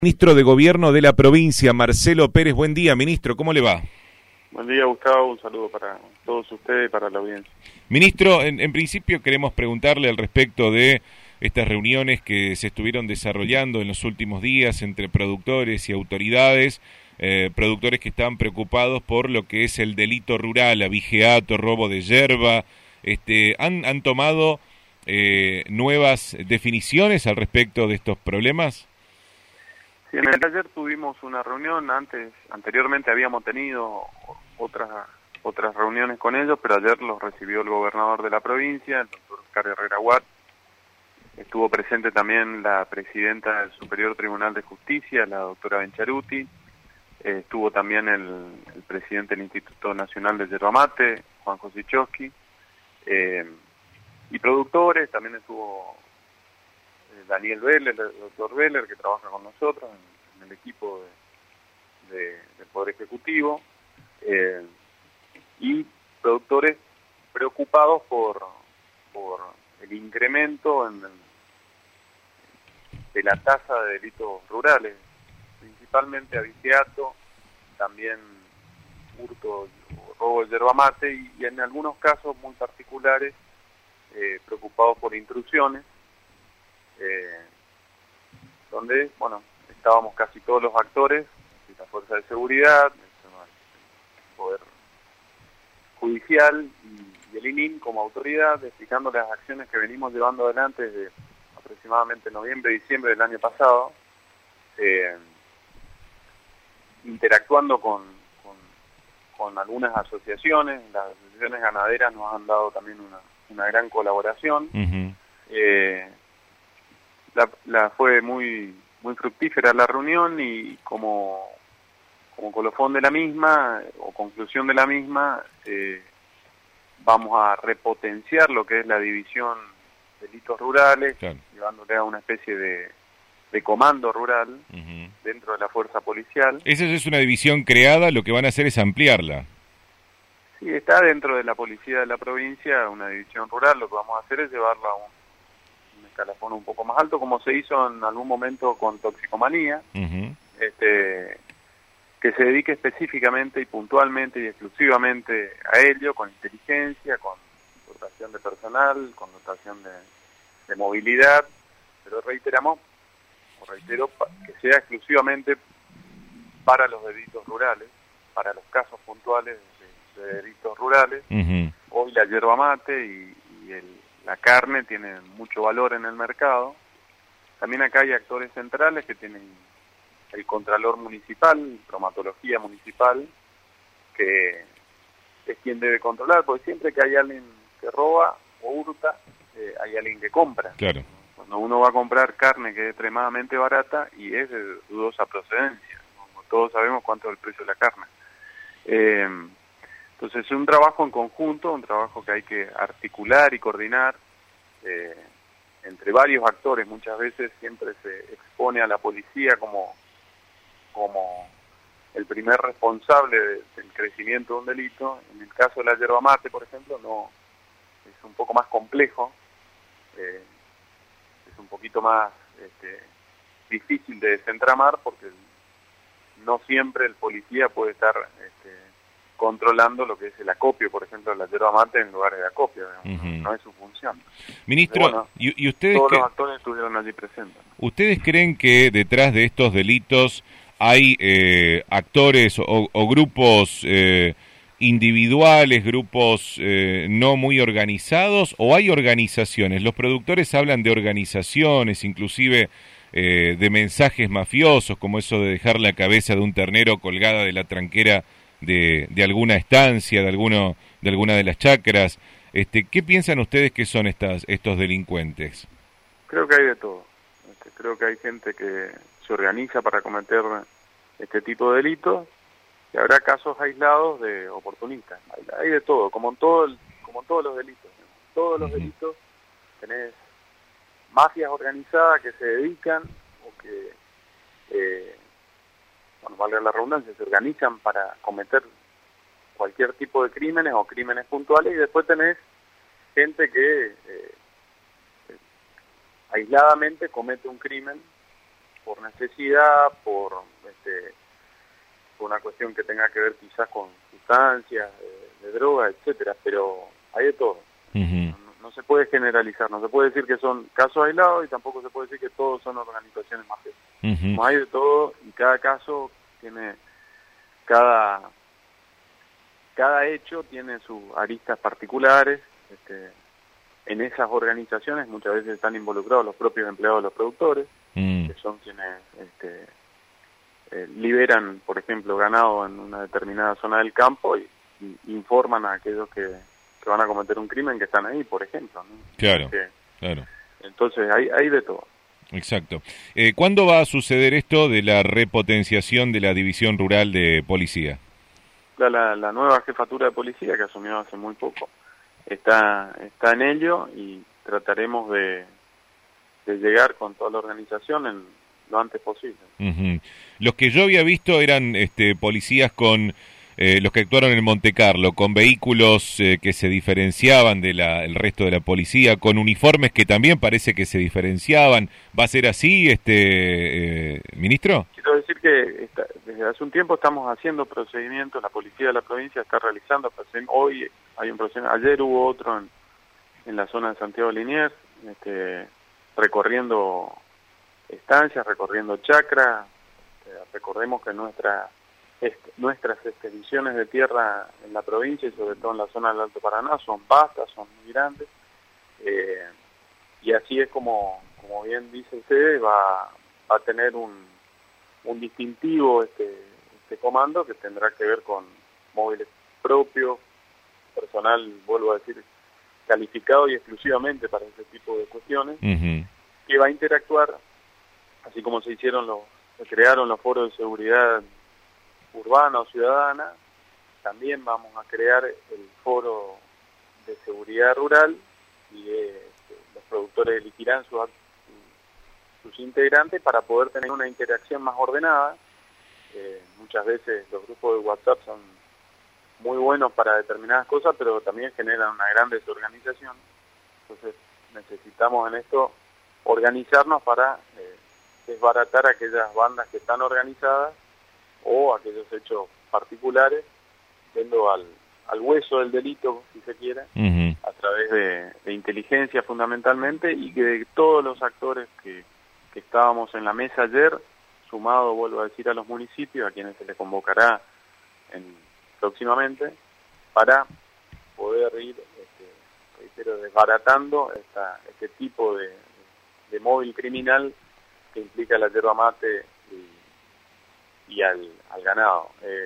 Ministro de Gobierno de la provincia, Marcelo Pérez. Buen día, ministro, ¿cómo le va? Buen día, Gustavo, un saludo para todos ustedes y para la audiencia. Ministro, en principio queremos preguntarle al respecto de estas reuniones que se estuvieron desarrollando en los últimos días entre productores y autoridades, productores que están preocupados por lo que es el delito rural, abigeato, robo de yerba. ¿Han tomado nuevas definiciones al respecto de estos problemas? Sí, en el taller tuvimos una reunión, anteriormente habíamos tenido otras reuniones con ellos, pero ayer los recibió el gobernador de la provincia, el doctor Oscar Herrera Watt. Estuvo presente también la presidenta del Superior Tribunal de Justicia, la doctora Bencharuti. Estuvo también el presidente del Instituto Nacional de Yerba Mate, Juan José Chosky. Y productores, también estuvo Daniel Beller, el doctor Beller, que trabaja con nosotros en el equipo del Poder Ejecutivo, y productores preocupados por el incremento de la tasa de delitos rurales, principalmente abigeato, también hurto o robo de yerba mate y en algunos casos muy particulares preocupados por intrusiones, donde, bueno, estábamos casi todos los actores, la fuerza de seguridad, el Poder Judicial y el ININ como autoridad, explicando las acciones que venimos llevando adelante desde aproximadamente noviembre, diciembre del año pasado, interactuando con algunas asociaciones. Las asociaciones ganaderas nos han dado también una gran colaboración. Fue muy fructífera la reunión y como colofón de la misma o conclusión de la misma, vamos a repotenciar lo que es la división de delitos rurales, claro, llevándole a una especie de comando rural dentro de la fuerza policial. Esa es una división creada, lo que van a hacer es ampliarla. Sí, está dentro de la policía de la provincia una división rural. Lo que vamos a hacer es llevarla a un escalafón un poco más alto, como se hizo en algún momento con toxicomanía, que se dedique específicamente y puntualmente y exclusivamente a ello, con inteligencia, con dotación de personal, con dotación de movilidad, pero reitero, que sea exclusivamente para los delitos rurales, para los casos puntuales de delitos rurales. Hoy la yerba mate y la carne tienen mucho valor en el mercado. También acá hay actores centrales que tienen el Contralor Municipal, Bromatología Municipal, que es quien debe controlar, porque siempre que hay alguien que roba o hurta, hay alguien que compra. Claro. Cuando uno va a comprar carne que es extremadamente barata y es de dudosa procedencia, como todos sabemos cuánto es el precio de la carne. Entonces es un trabajo en conjunto, un trabajo que hay que articular y coordinar entre varios actores. Muchas veces siempre se expone a la policía como el primer responsable del crecimiento de un delito. En el caso de la yerba mate, por ejemplo, no es un poco más complejo, es un poquito más difícil de desentramar porque no siempre el policía puede estar controlando lo que es el acopio, por ejemplo, de la yerba mate en lugares de acopio. No es su función. Ministro, bueno, ¿y ustedes todos los actores estuvieron allí presentes, ¿no? ¿Ustedes creen que detrás de estos delitos hay actores o grupos individuales, grupos no muy organizados, o hay organizaciones? Los productores hablan de organizaciones, inclusive de mensajes mafiosos, como eso de dejar la cabeza de un ternero colgada de la tranquera de alguna estancia, de alguna de las chacras. ¿Qué piensan ustedes que son estos delincuentes? Creo que hay de todo. Creo que hay gente que se organiza para cometer este tipo de delitos y habrá casos aislados de oportunistas. Hay de todo, como en todos los delitos. En todos los delitos tenés mafias organizadas que se dedican o que bueno, valga la redundancia, se organizan para cometer cualquier tipo de crímenes o crímenes puntuales, y después tenés gente que aisladamente comete un crimen por necesidad, por una cuestión que tenga que ver quizás con sustancias, de droga, etcétera, pero hay de todo. No se puede generalizar, no se puede decir que son casos aislados y tampoco se puede decir que todos son organizaciones mafiosas. No hay de todo y cada caso tiene, cada hecho tiene sus aristas particulares. En esas organizaciones muchas veces están involucrados los propios empleados de los productores, que son quienes liberan, por ejemplo, ganado en una determinada zona del campo y informan a aquellos que van a cometer un crimen que están ahí, por ejemplo, ¿no? Claro, claro. Entonces hay de todo. Exacto. ¿Cuándo va a suceder esto de la repotenciación de la División Rural de Policía? La nueva jefatura de policía que asumió hace muy poco está en ello y trataremos de llegar con toda la organización lo antes posible. Los que yo había visto eran policías con los que actuaron en Montecarlo, con vehículos que se diferenciaban el resto de la policía, con uniformes que también parece que se diferenciaban. ¿Va a ser así, ministro? Quiero decir que desde hace un tiempo estamos haciendo procedimientos, la policía de la provincia está realizando procedimientos. Hoy hay un procedimiento, ayer hubo otro en la zona de Santiago Liniers, recorriendo estancias, recorriendo chacras. Recordemos que nuestras expediciones de tierra en la provincia y sobre todo en la zona del Alto Paraná son vastas, son muy grandes, y así es como bien dice usted, va a tener un distintivo este comando que tendrá que ver con móviles propios, personal, vuelvo a decir, calificado y exclusivamente para ese tipo de cuestiones, que va a interactuar, así como se crearon los foros de seguridad urbana o ciudadana, también vamos a crear el foro de seguridad rural y los productores elegirán sus integrantes para poder tener una interacción más ordenada. Muchas veces los grupos de WhatsApp son muy buenos para determinadas cosas, pero también generan una gran desorganización. Entonces necesitamos en esto organizarnos para desbaratar aquellas bandas que están organizadas o aquellos hechos particulares, yendo al hueso del delito, si se quiere, a través de inteligencia fundamentalmente, y que de todos los actores que estábamos en la mesa ayer, sumado, vuelvo a decir, a los municipios, a quienes se les convocará próximamente, para poder ir, reitero, desbaratando este tipo de móvil criminal que implica la yerba mate y al ganado.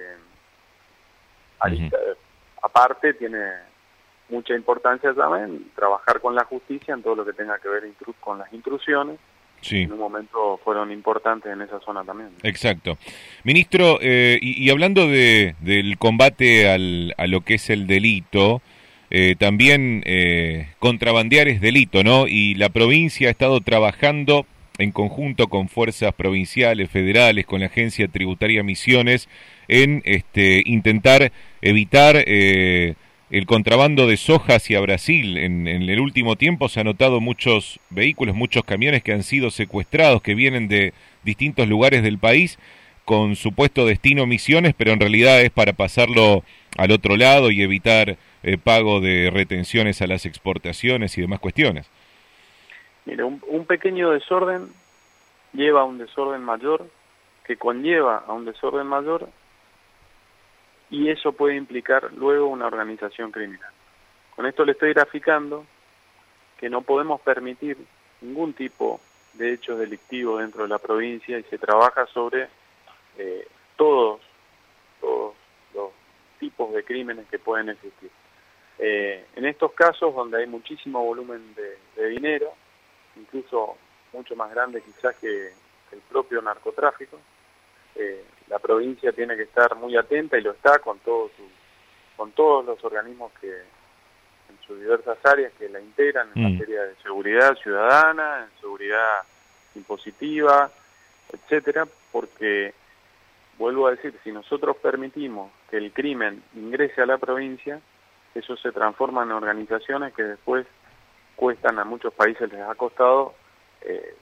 Aparte, tiene mucha importancia también trabajar con la justicia en todo lo que tenga que ver con las intrusiones. Sí. En un momento fueron importantes en esa zona también. Exacto. Ministro, y hablando del combate a lo que es el delito, también contrabandear es delito, ¿no? Y la provincia ha estado trabajando en conjunto con fuerzas provinciales, federales, con la Agencia Tributaria Misiones, en intentar evitar el contrabando de soja hacia Brasil. En el último tiempo se han notado muchos vehículos, muchos camiones que han sido secuestrados, que vienen de distintos lugares del país, con supuesto destino Misiones, pero en realidad es para pasarlo al otro lado y evitar pago de retenciones a las exportaciones y demás cuestiones. Mira, un pequeño desorden lleva a un desorden mayor, que conlleva a un desorden mayor, y eso puede implicar luego una organización criminal. Con esto le estoy graficando que no podemos permitir ningún tipo de hechos delictivos dentro de la provincia y se trabaja sobre todos los tipos de crímenes que pueden existir. En estos casos donde hay muchísimo volumen de dinero, incluso mucho más grande quizás que el propio narcotráfico, la provincia tiene que estar muy atenta y lo está con todos los organismos que en sus diversas áreas que la integran en materia de seguridad ciudadana, en seguridad impositiva, etcétera, porque vuelvo a decir, si nosotros permitimos que el crimen ingrese a la provincia, eso se transforma en organizaciones que después cuestan, a muchos países les ha costado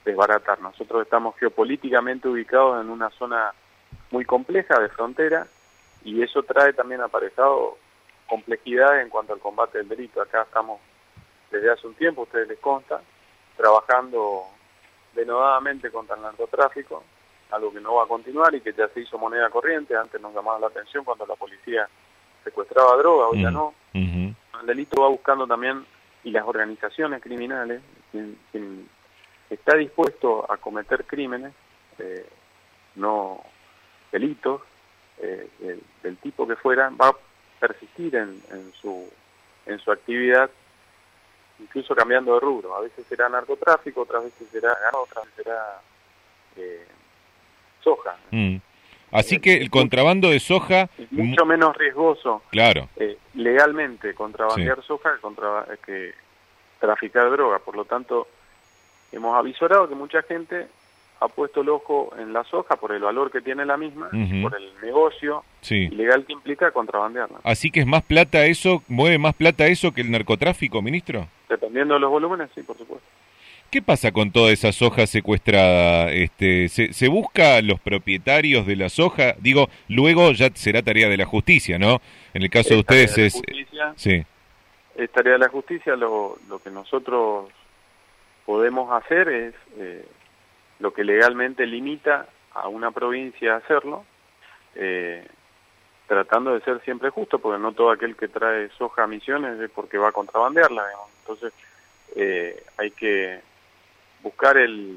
desbaratar. Nosotros estamos geopolíticamente ubicados en una zona muy compleja de frontera y eso trae también aparejado complejidad en cuanto al combate del delito. Acá estamos desde hace un tiempo, a ustedes les consta, trabajando denodadamente contra el narcotráfico, algo que no va a continuar y que ya se hizo moneda corriente. Antes nos llamaba la atención cuando la policía secuestraba droga, hoy ya no. El delito va buscando también, y las organizaciones criminales, quien está dispuesto a cometer crímenes, no delitos, del tipo que fuera, va a persistir en su actividad, incluso cambiando de rubro. A veces será narcotráfico, otras veces será ganado, otras veces será soja. Así que el contrabando de soja es mucho menos riesgoso, claro, legalmente contrabandear soja que traficar droga. Por lo tanto, hemos avisorado que mucha gente ha puesto el ojo en la soja por el valor que tiene la misma, por el negocio ilegal que implica contrabandearla. Así que es más plata eso, mueve más plata eso que el narcotráfico, ministro. Dependiendo de los volúmenes, sí, por supuesto. ¿Qué pasa con toda esa soja secuestrada? ¿Se busca a los propietarios de la soja? Digo, luego ya será tarea de la justicia, ¿no? En el caso de ustedes es... Sí. Es tarea de la justicia. Lo que nosotros podemos hacer es lo que legalmente limita a una provincia a hacerlo, tratando de ser siempre justo, porque no todo aquel que trae soja a Misiones es porque va a contrabandearla, digamos. Entonces hay que buscar el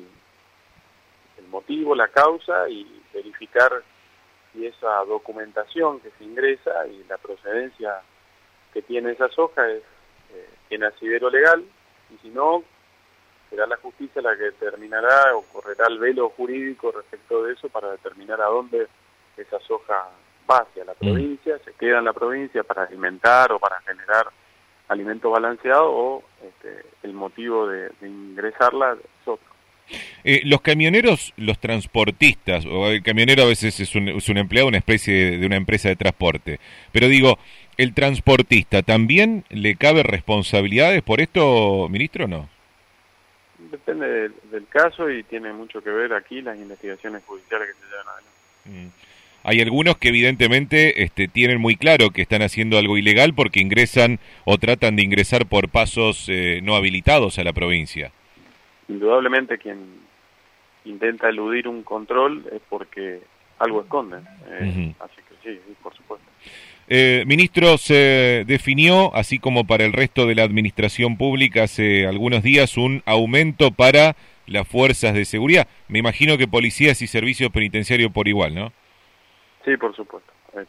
motivo, la causa y verificar si esa documentación que se ingresa y la procedencia que tiene esa soja tiene asidero legal, y si no, será la justicia la que determinará o correrá el velo jurídico respecto de eso para determinar a dónde esa soja va, hacia la provincia, se queda en la provincia para alimentar o para generar alimento balanceado, o el motivo de ingresarla es otro. Los camioneros, los transportistas, o el camionero a veces es un empleado, una especie de una empresa de transporte, pero digo, ¿el transportista también le cabe responsabilidades por esto, ministro, o no? Depende del caso y tiene mucho que ver aquí las investigaciones judiciales que se llevan adelante. Hay algunos que evidentemente tienen muy claro que están haciendo algo ilegal porque ingresan o tratan de ingresar por pasos no habilitados a la provincia. Indudablemente quien intenta eludir un control es porque algo esconden, así que sí, por supuesto. Ministro, se definió, así como para el resto de la administración pública hace algunos días, un aumento para las fuerzas de seguridad. Me imagino que policías y servicios penitenciarios por igual, ¿no? Sí, por supuesto.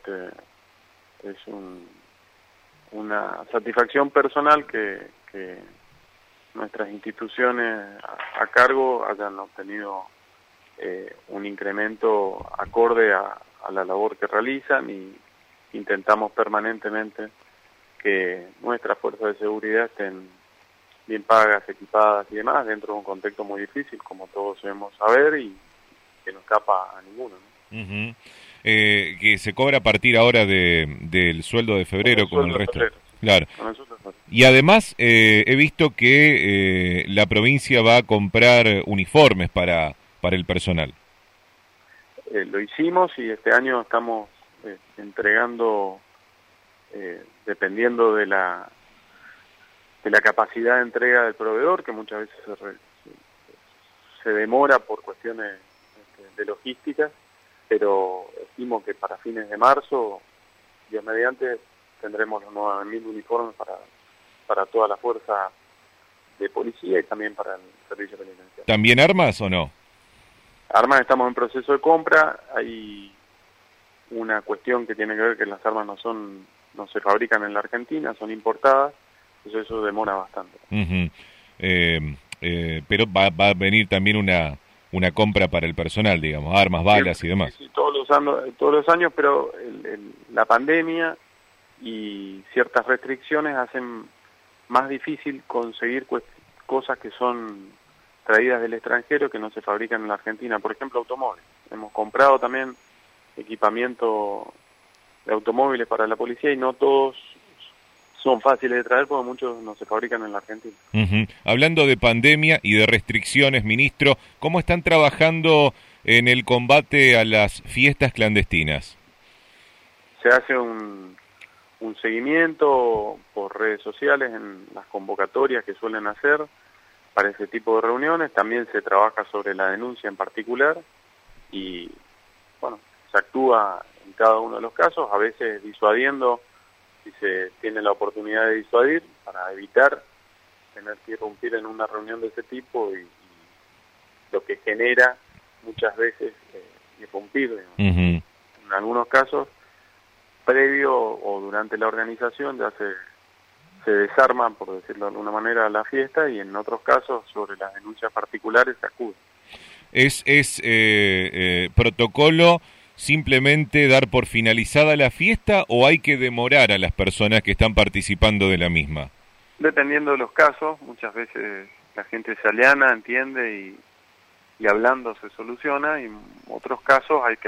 Es una satisfacción personal que nuestras instituciones a cargo hayan obtenido un incremento acorde a la labor que realizan, y intentamos permanentemente que nuestras fuerzas de seguridad estén bien pagas, equipadas y demás, dentro de un contexto muy difícil, como todos debemos saber, y que no escapa a ninguno, ¿no? Que se cobra a partir ahora del sueldo de febrero, como el resto. Febrero, claro. Y además he visto que la provincia va a comprar uniformes para el personal. Lo hicimos y este año estamos entregando, dependiendo de la capacidad de entrega del proveedor, que muchas veces se demora por cuestiones de logística, pero estimo que para fines de marzo, Dios mediante, tendremos los 9.000 uniformes para toda la fuerza de policía y también para el servicio penitenciario. ¿También armas o no? Armas estamos en proceso de compra. Hay una cuestión que tiene que ver que las armas no se fabrican en la Argentina, son importadas, entonces eso demora bastante. Pero va a venir también una compra para el personal, digamos, armas, balas y demás. Sí, todos los años, pero la pandemia y ciertas restricciones hacen más difícil conseguir cosas que son traídas del extranjero, que no se fabrican en la Argentina. Por ejemplo, automóviles. Hemos comprado también equipamiento de automóviles para la policía y no todos son fáciles de traer porque muchos no se fabrican en la Argentina. Hablando de pandemia y de restricciones, ministro, ¿cómo están trabajando en el combate a las fiestas clandestinas? Se hace un seguimiento por redes sociales en las convocatorias que suelen hacer para ese tipo de reuniones. También se trabaja sobre la denuncia en particular y, bueno, se actúa en cada uno de los casos, a veces disuadiendo si se tiene la oportunidad de disuadir para evitar tener que irrumpir en una reunión de ese tipo y lo que genera muchas veces irrumpir. En algunos casos, previo o durante la organización ya se desarman, por decirlo de alguna manera, la fiesta, y en otros casos, sobre las denuncias particulares, se acude. ¿Es protocolo simplemente dar por finalizada la fiesta o hay que demorar a las personas que están participando de la misma? Dependiendo de los casos, muchas veces la gente se aliana, entiende y hablando se soluciona, y en otros casos hay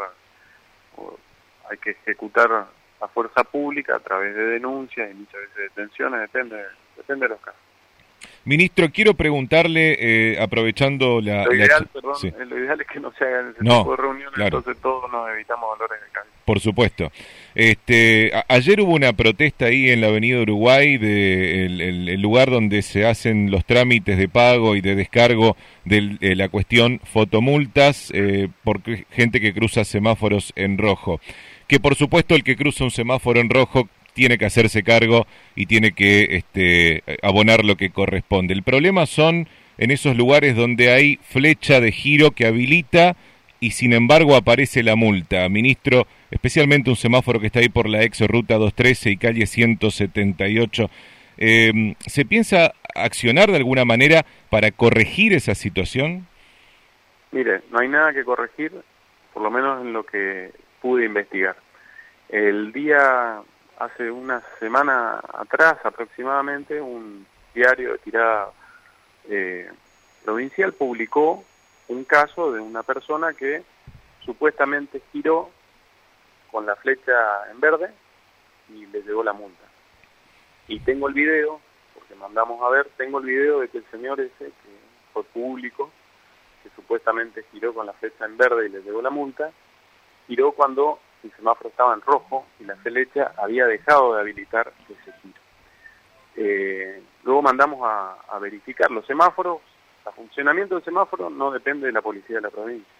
que ejecutar a fuerza pública a través de denuncias y muchas veces detenciones, depende de los casos. Ministro, quiero preguntarle, aprovechando lo ideal es que no se hagan ese tipo de reuniones, claro. Entonces todos nos evitamos dolores de cabeza. Por supuesto. Ayer hubo una protesta ahí en la Avenida Uruguay, el lugar donde se hacen los trámites de pago y de descargo de la cuestión fotomultas, por gente que cruza semáforos en rojo. Que por supuesto el que cruza un semáforo en rojo tiene que hacerse cargo y tiene que abonar lo que corresponde. El problema son en esos lugares donde hay flecha de giro que habilita y sin embargo aparece la multa. Ministro, especialmente un semáforo que está ahí por la ex ruta 213 y calle 178. ¿Se piensa accionar de alguna manera para corregir esa situación? Mire, no hay nada que corregir, por lo menos en lo que pude investigar. Hace una semana atrás aproximadamente, un diario de tirada provincial publicó un caso de una persona que supuestamente giró con la flecha en verde y le llegó la multa. Y tengo el video, porque mandamos a ver, tengo el video de que el señor ese, que fue público, que supuestamente giró con la flecha en verde y le llegó la multa, giró cuando el semáforo estaba en rojo y la flecha había dejado de habilitar ese giro. Luego mandamos a verificar los semáforos. El funcionamiento del semáforo no depende de la policía de la provincia.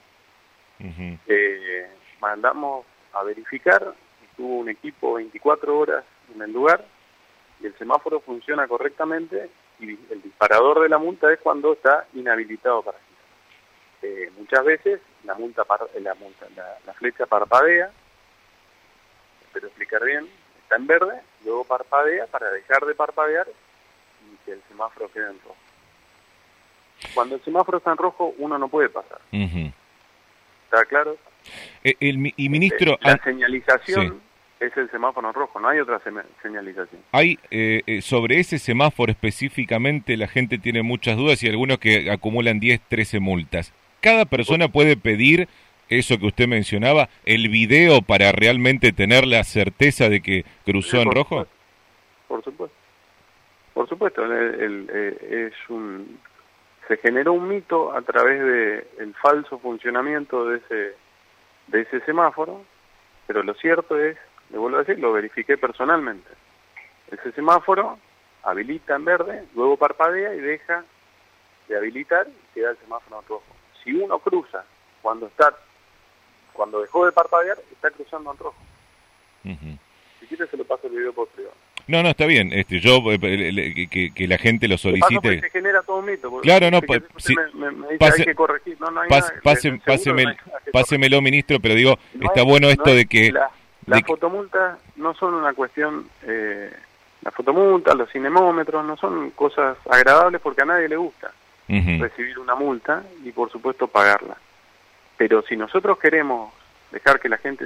Mandamos a verificar, estuvo un equipo 24 horas en el lugar y el semáforo funciona correctamente y el disparador de la multa es cuando está inhabilitado para girar. Muchas veces la flecha parpadea, espero explicar bien, está en verde, luego parpadea para dejar de parpadear y que el semáforo quede en rojo. Cuando el semáforo está en rojo, uno no puede pasar. ¿Está claro? Y ministro, la señalización es el semáforo en rojo, no hay otra señalización. Hay sobre ese semáforo específicamente la gente tiene muchas dudas y algunos que acumulan 10, 13 multas. ¿Cada persona puede pedir eso que usted mencionaba, el video para realmente tener la certeza de que cruzó en rojo? Por supuesto. Por supuesto, se generó un mito a través de el falso funcionamiento de ese semáforo, pero lo cierto es, le vuelvo a decir, lo verifiqué personalmente. Ese semáforo habilita en verde, luego parpadea y deja de habilitar y queda el semáforo en rojo. Si uno cruza cuando dejó de parpadear, está cruzando en rojo. Si quiere se lo paso el video por privado. No, está bien. Yo que la gente lo solicite. Se genera todo un mito. Claro, no. Sí, me dice hay que corregir. No hay nada. Pásemelo, ministro, pero digo, está bueno esto de que las fotomultas no son una cuestión. Las fotomultas, los cinemómetros, no son cosas agradables porque a nadie le gusta recibir una multa y por supuesto pagarla. Pero si nosotros queremos dejar que la gente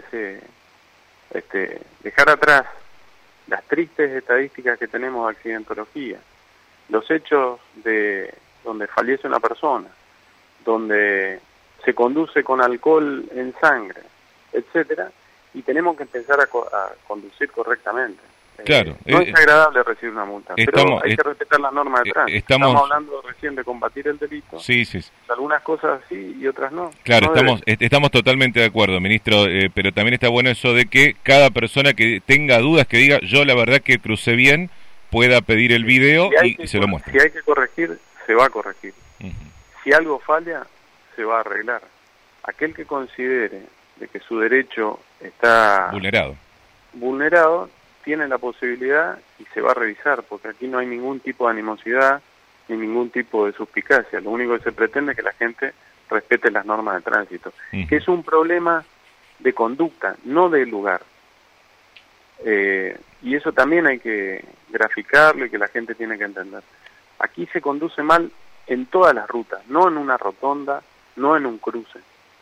dejar atrás las tristes estadísticas que tenemos de accidentología, los hechos de donde fallece una persona, donde se conduce con alcohol en sangre, etcétera, y tenemos que empezar a conducir correctamente. Claro. No es agradable recibir una multa, pero hay que respetar las normas de tránsito. Estamos hablando recién de combatir el delito. Sí, sí. Algunas cosas sí y otras no. Claro, estamos totalmente de acuerdo, ministro, pero también está bueno eso de que cada persona que tenga dudas, que diga, yo la verdad que crucé bien, pueda pedir el video y se lo muestre. Si hay que corregir, se va a corregir. Si algo falla, se va a arreglar. Aquel que considere de que su derecho está vulnerado, tiene la posibilidad y se va a revisar, porque aquí no hay ningún tipo de animosidad ni ningún tipo de suspicacia. Lo único que se pretende es que la gente respete las normas de tránsito, que es un problema de conducta, no de lugar. Y eso también hay que graficarlo y que la gente tiene que entender. Aquí se conduce mal en todas las rutas, no en una rotonda, no en un cruce.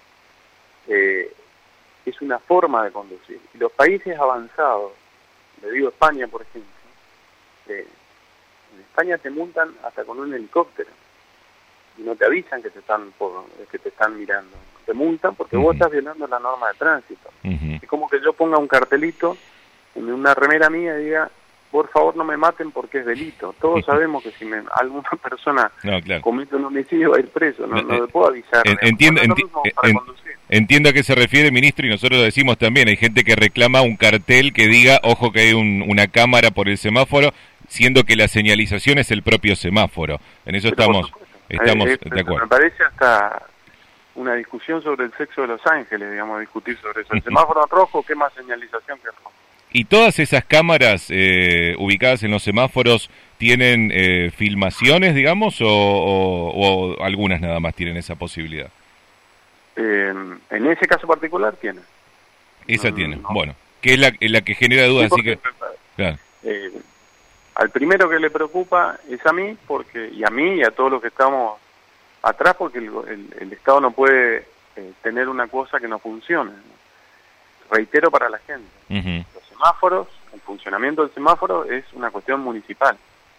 Es una forma de conducir. Y los países avanzados, le digo España, por ejemplo, en España te multan hasta con un helicóptero y no te avisan que te están mirando. Te multan porque vos estás violando la norma de tránsito. Es como que yo ponga un cartelito en una remera mía y diga, por favor no me maten porque es delito. Todos sabemos que si alguna persona comete un homicidio va a ir preso, no le puedo avisar. Entiendo a qué se refiere, ministro, y nosotros lo decimos también. Hay gente que reclama un cartel que diga, ojo que hay una cámara por el semáforo, siendo que la señalización es el propio semáforo. En eso estamos de acuerdo. Me parece hasta una discusión sobre el sexo de los ángeles, digamos, discutir sobre eso. El semáforo en rojo, ¿qué más señalización que rojo? ¿Y todas esas cámaras ubicadas en los semáforos tienen filmaciones, digamos, o algunas nada más tienen esa posibilidad? En ese caso particular tiene. Esa tiene, bueno, que es la que genera dudas, así que... Claro. Al primero que le preocupa es a mí, y a todos los que estamos atrás, porque el Estado no puede tener una cosa que no funcione. Reitero para la gente, los semáforos, el funcionamiento del semáforo es una cuestión municipal.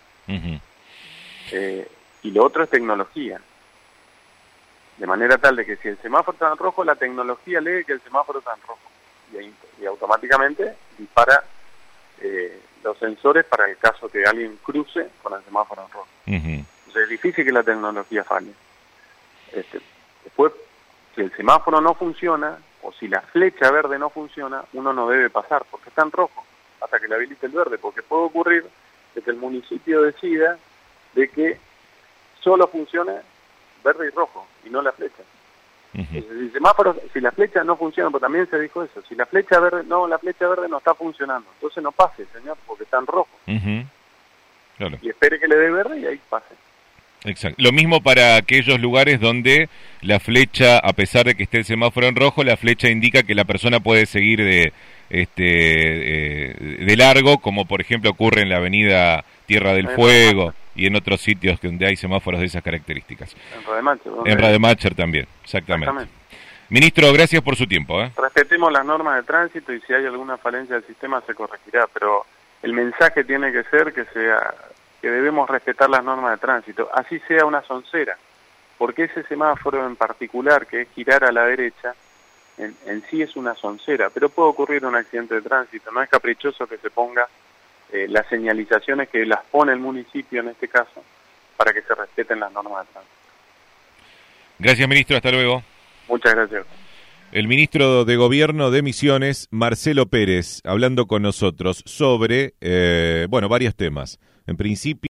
Y lo otro es tecnología. De manera tal de que si el semáforo está en rojo, la tecnología lee que el semáforo está en rojo. Y automáticamente dispara los sensores para el caso que alguien cruce con el semáforo en rojo. Entonces es difícil que la tecnología falle. Después, si el semáforo no funciona, o si la flecha verde no funciona, uno no debe pasar, porque está en rojo, hasta que le habilite el verde, porque puede ocurrir de que el municipio decida de que solo funcione verde y rojo, y no la flecha. El semáforo, si la flecha no funciona, porque también se dijo eso, si la flecha verde no está funcionando, entonces no pase, señor, porque está en rojo. Claro. Y espere que le dé verde y ahí pase. Exacto. Lo mismo para aquellos lugares donde la flecha, a pesar de que esté el semáforo en rojo, la flecha indica que la persona puede seguir de largo, como por ejemplo ocurre en la avenida Tierra del Fuego y en otros sitios donde hay semáforos de esas características. En Rademacher también, exactamente. Ministro, gracias por su tiempo. Respetemos las normas de tránsito y si hay alguna falencia del sistema se corregirá, pero el mensaje tiene que ser que debemos respetar las normas de tránsito, así sea una soncera, porque ese semáforo en particular, que es girar a la derecha, en sí es una soncera, pero puede ocurrir un accidente de tránsito, no es caprichoso que se ponga las señalizaciones que las pone el municipio en este caso, para que se respeten las normas de tránsito. Gracias, ministro, hasta luego. Muchas gracias. El ministro de Gobierno de Misiones, Marcelo Pérez, hablando con nosotros sobre, varios temas. En principio...